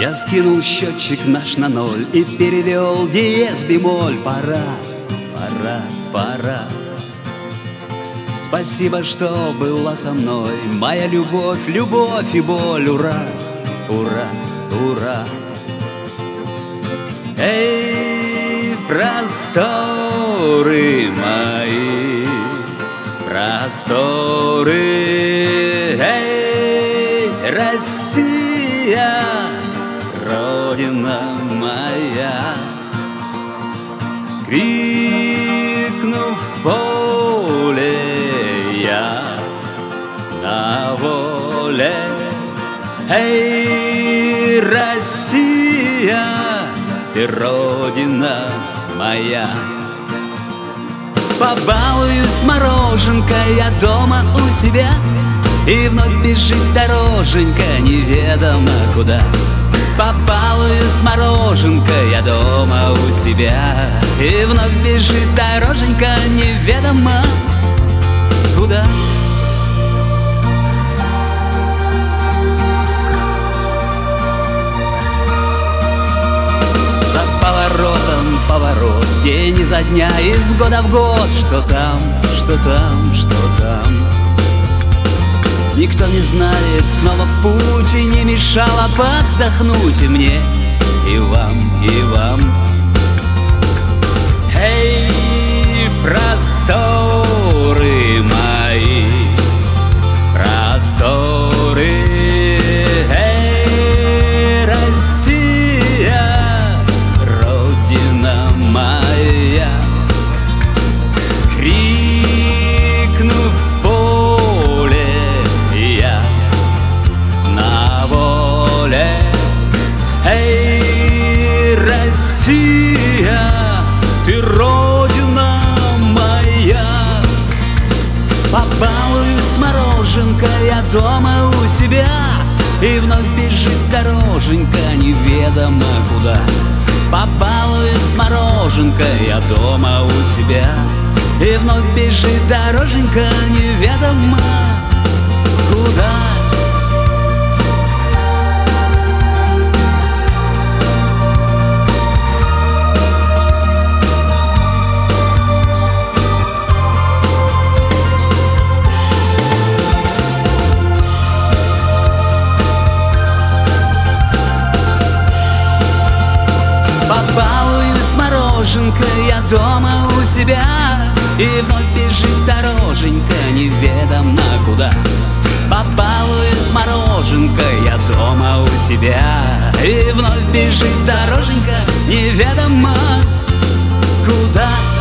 Я скинул счетчик наш на ноль и перевел диез бемоль. Пора, пора, пора. Спасибо, что была со мной, моя любовь, любовь и боль. Ура, ура, ура. Эй, просторы мои, просторы, эй, Россия, Родина моя. Крикнув в поле, я на воле. Эй, Россия, ты Родина моя. Побалуюсь мороженкой я дома у себя, и вновь бежит дороженька неведомо куда. Побалуюсь мороженкой я дома у себя, и вновь бежит дороженька неведомо куда. За поворотом поворот, день изо дня, из года в год. Что там, что там, что там? Никто не знает, снова в путь, и не мешало поддохнуть и мне, и вам, и вам. Эй, просторы мои, просторы, эй, Россия, Родина моя. Крикнув в поле, я на воле. Эй, Россия, ты Родина моя. Побалуюсь мороженкой я дома у себя, и вновь бежит дороженька неведомо куда. Побалуюсь мороженкой я дома у себя, и вновь бежит дороженька неведомо куда. Побалуюсь мороженкой я дома у себя, и вновь бежит дороженька неведомо куда. Побалуюсь мороженкой я дома у себя, и вновь бежит дороженька неведомо куда.